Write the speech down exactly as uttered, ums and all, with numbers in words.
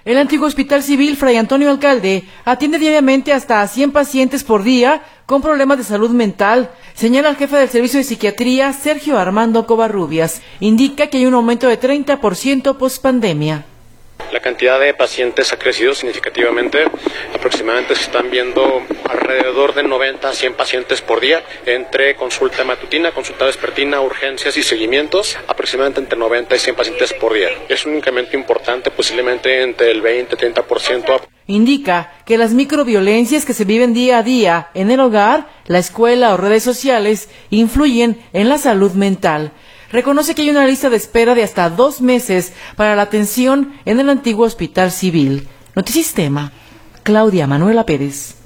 El antiguo Hospital Civil Fray Antonio Alcalde atiende diariamente hasta a cien pacientes por día con problemas de salud mental, señala el jefe del Servicio de Psiquiatría, Sergio Armando Covarrubias. Indica que hay un aumento de treinta por ciento pospandemia. La cantidad de pacientes ha crecido significativamente, aproximadamente se están viendo alrededor de noventa a cien pacientes por día, entre consulta matutina, consulta vespertina, urgencias y seguimientos, aproximadamente entre noventa y cien pacientes por día. Es un incremento importante, posiblemente entre el veinte a treinta por ciento. Indica que las microviolencias que se viven día a día en el hogar, la escuela o redes sociales influyen en la salud mental. Reconoce que hay una lista de espera de hasta dos meses para la atención en el antiguo Hospital Civil. Notisistema, Claudia Manuela Pérez.